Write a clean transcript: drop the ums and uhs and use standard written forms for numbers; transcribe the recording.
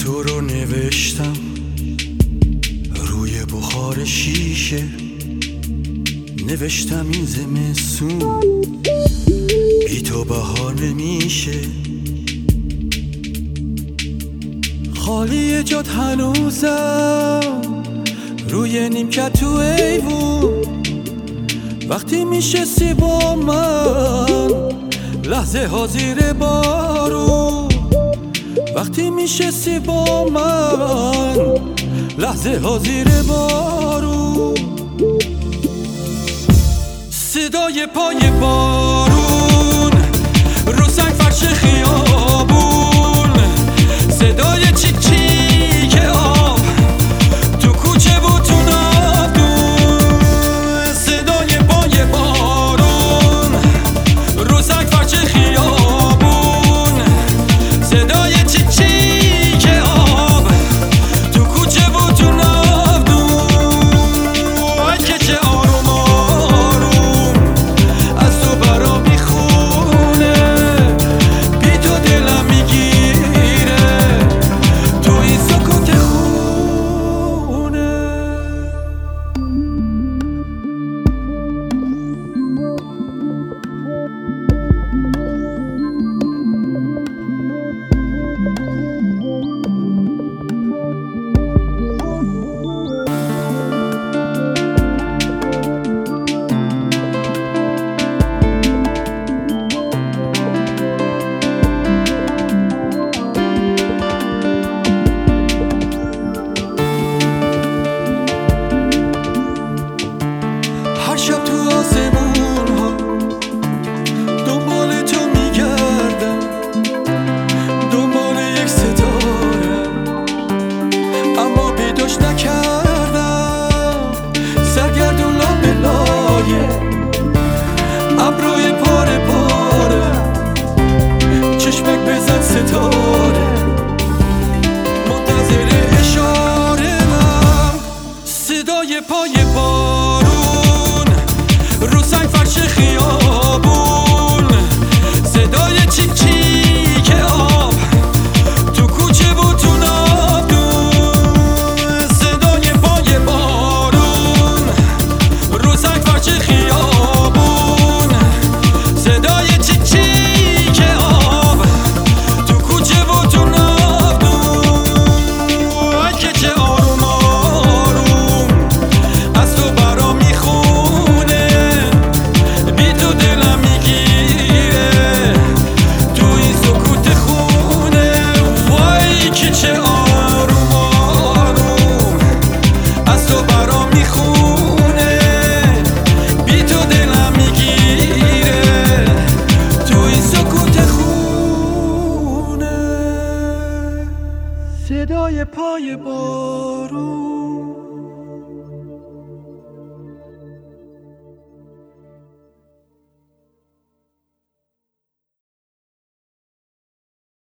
تو رو نوشتم روی بخار شیشه، نوشتم این زمستون بی تو بهار نمیشه. خالی جات هنوزم روی نیمکت تو ایوون، وقتی میشستی با من لحظه ها زیر بارون، وقتی میشستی با من لحظه ها زیر بارون. صدای پای بارون رو سنگ فرش خیابون، صدای چیک چیک آب تو کوچه و تو ناودون، صدای پای بارون رو سنگ فرش خیابون، صدای چیک چیک آب تو کوچه و تو ناودون. که چه آروم آروم از تو برا میخونه، بی تو دلم میگیره تو این سکوت خونه. هر شب تو آسمون ها دنبال تو میگردم، دنبال یک ستاره، اما پیداش نکردم. سرگردون لابه لایه ابروی پاره پاره، چشمک بزن ستاره، منتظر اشاره من. صدای پای بارون رو سنگ فرش خیابون، صدای چیک چیک آب تو کوچه و تو ناودون، صدای پای بارون رو سنگ فرش خیابون، صدای چیک چیک آب تو کوچه و تو ناودون. که چه آروم آروم از تو برا میخونه، بی تو دلم میگیره تو این سکوت خونه. وای که چه آروم آروم از تو برا میخونه، بی تو دلم میگیره تو این سکوت خونه. صدای پای